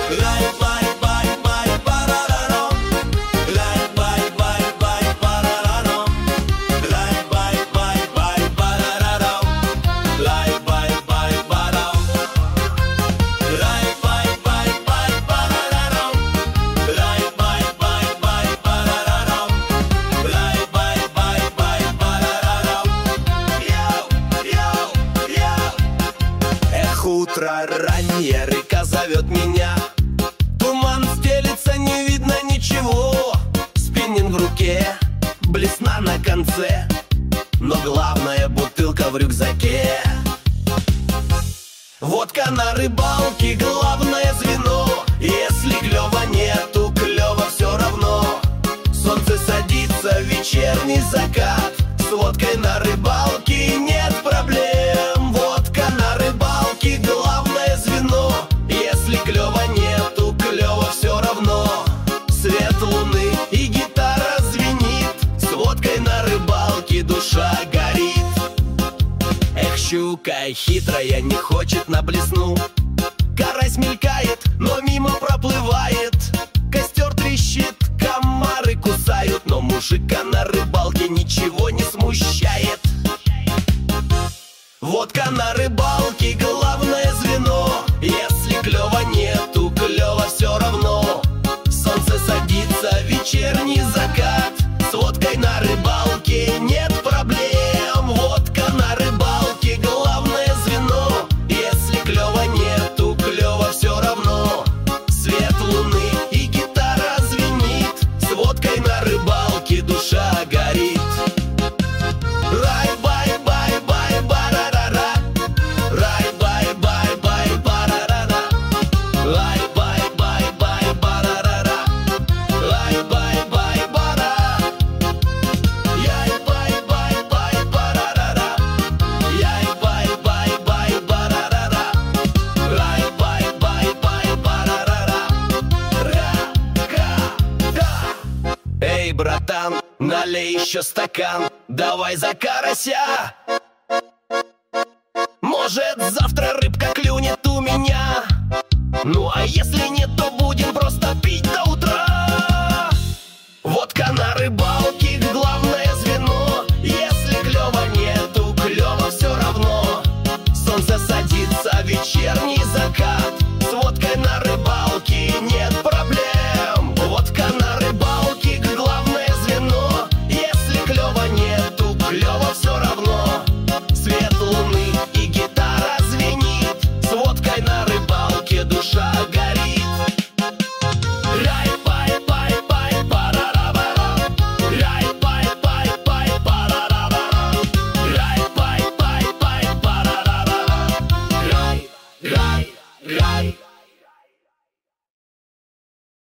Рай, бай, бай, бай, парарарам. Рай, бай, бай, бай, парарарам. Рай, бай, бай, бай, парарарам. Рай, бай, бай, парам. Рай, бай, бай, бай, парарарам. Рай, бай, бай, бай, парарарам. Рай, бай, бай, бай, парарарам. Яу, яу, яу. Эх, утро раннее, река зовет меня. Туман стелится, не видно ничего. Спиннинг в руке, блесна на конце, но главное — бутылка в рюкзаке. Водка на рыбалке — главное звено. Если клёва нету, клёво все равно. Солнце садится, вечерний закат. С водкой на рыбалке нет проблем. Водка на рыбалке — главное звено. Если клёва нету, клёво все равно. Свет луны и гитара звенит. С водкой на рыбалке душа горит. Эх, щука хитрая не хочет на блесну. Карась мелькает, но мимо проплывает. Костер трещит, комары кусают, но мужика на рыбалке ничего не смущает. Водка на рыбалке — главное звено. Если клёва нету, клёво все равно. Солнце садится, вечерний закат. С водкой на рыбалке нет проблем. Водка на рыбалке — главное звено. Если клёва нету, клёво все равно. Свет луны и гитара звенит. С водкой на рыбалке душа горит. Рай, бай, бай, бай, барарара. Рай, бай, бай, бай, барарара. Рай, бай, бай, бай, барарара. Рай, бай, бай, бара. Яй, бай, бай, бай, барарара. Яй, бай, бай, бай, барарара. Рай, бай, бай, бай, барарара. Ра-ка-та. Эй, братан, налей еще стакан. Давай за карася. Может, за